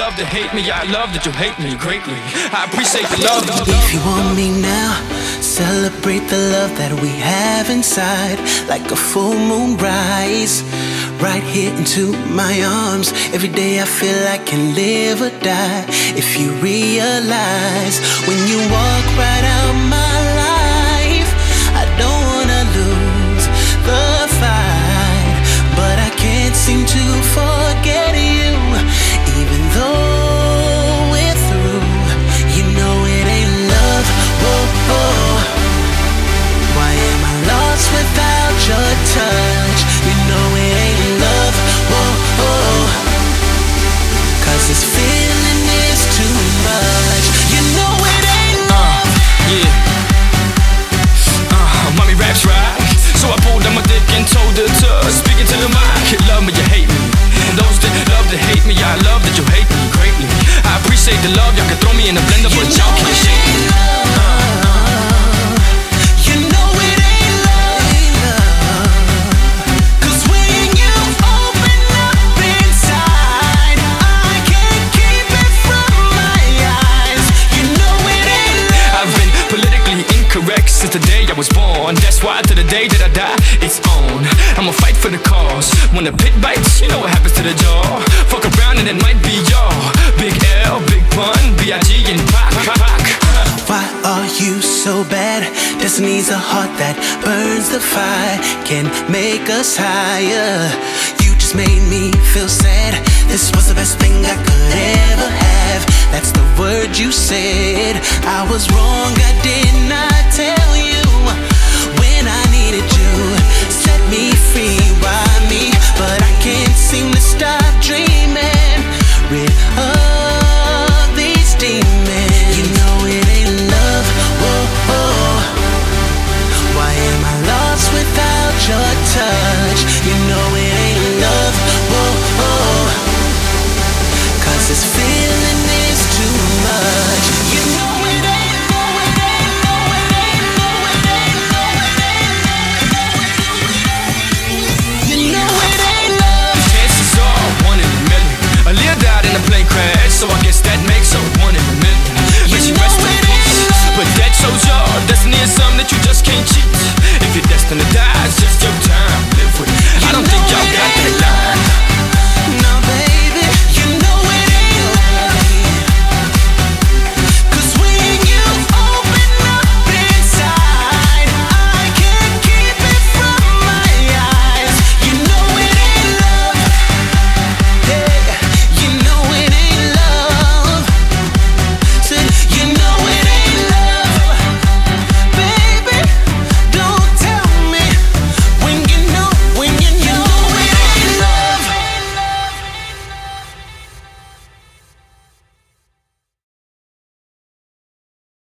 love to hate me. I love that you hate me greatly. I appreciate the love. If you want me now, celebrate the love that we have inside. Like a full moon rise, right here into my arms. Every day I feel I can live or die. If you realize when you walk right out my life, I don't wanna lose the fight, but I can't seem to forget you. Even though we're through, you know it ain't love. Whoa, whoa. Why am I lost without your touch? You know it ain't love. Whoa, whoa. Cause this feeling is too much. You know it ain't love. Yeah. Mommy raps right. So I pulled down my dick and told her to speak into the mic. Love me, you hate me. Those that love to hate me, I love that you hate me greatly. I appreciate the love. Y'all can throw me in the blender, but y'all can't shake me. You know it ain't love. Cause when you open up inside, I can't keep it from my eyes. You know it ain't love. I've been politically incorrect since the day I was born. That's why to the day that I die, it's on. I'ma fight for the cause. When the pit bites, you know what happens to the jaw. Fuck around and it might be y'all. Big L, Big Pun, B.I.G. and Pac. Why are you so bad? Destiny's a heart that burns the fire, can make us higher. You just made me feel sad. This was the best thing I could ever have. That's the word you said. I was wrong, I did not tell you when I needed you. Set me free, why me? But I can't seem